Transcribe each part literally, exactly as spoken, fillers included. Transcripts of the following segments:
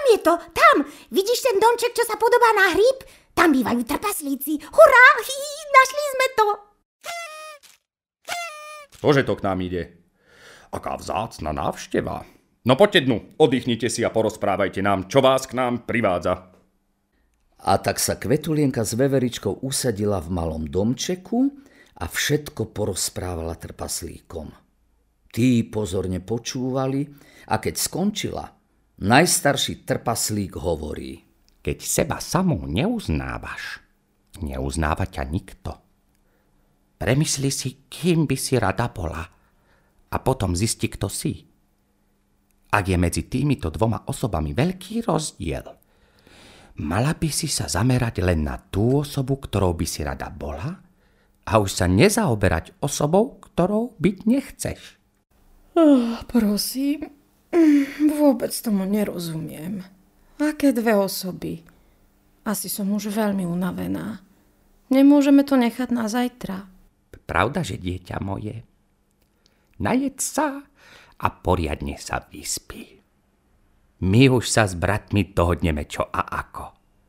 je to, tam. Vidíš ten domček, čo sa podobá na hríb? Tam bývajú trpaslíci. Hurá, hi, hi, našli sme to. Ktože to k nám ide? Aká vzácna návšteva. No poďte dnu, oddychnite si a porozprávajte nám, čo vás k nám privádza. A tak sa Kvetulienka s Veveričkou usadila v malom domčeku a všetko porozprávala trpaslíkom. Tí pozorne počúvali a keď skončila, najstarší trpaslík hovorí: Keď seba samú neuznávaš, neuznáva ťa nikto. Premysli si, kým by si rada bola a potom zisti, kto si. Ak je medzi týmito dvoma osobami veľký rozdiel, mala by si sa zamerať len na tú osobu, ktorou by si rada bola a už sa nezaoberať osobou, ktorou byť nechceš. Oh, prosím, vôbec tomu nerozumiem. Aké dve osoby? Asi som už veľmi unavená. Nemôžeme to nechať na zajtra. Pravda, že dieťa moje? Najed sa a poriadne sa vyspí. My už sa s bratmi dohodneme čo a ako.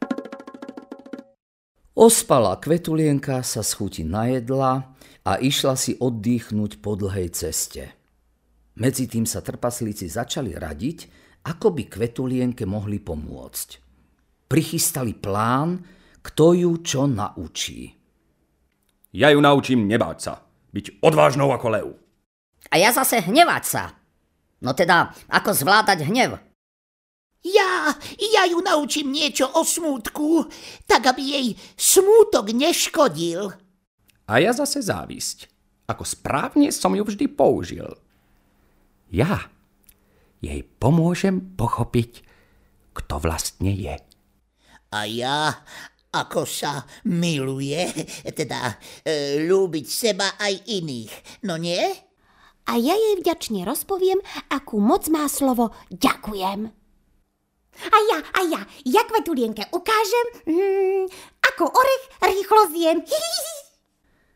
Ospalá Kvetulienka sa z chuti najedla a išla si oddychnúť po dlhej ceste. Medzitým sa trpaslíci začali radiť, ako by Kvetulienke mohli pomôcť. Prichystali plán, kto ju čo naučí. Ja ju naučím nebáť sa, byť odvážnou ako lev. A ja zase hnevať sa. No teda, ako zvládať hnev? Ja, ja ju naučím niečo o smútku, tak aby jej smútok neškodil. A ja zase závisť. Ako správne som ju vždy použil. Ja jej pomôžem pochopiť, kto vlastne je. A ja, ako sa miluje, teda e, ľúbiť seba aj iných, no nie? A ja jej vďačne rozpoviem, akú moc má slovo ďakujem. A ja, a ja, ja Kvetulienke ukážem, mm, ako orech rýchlo zjem.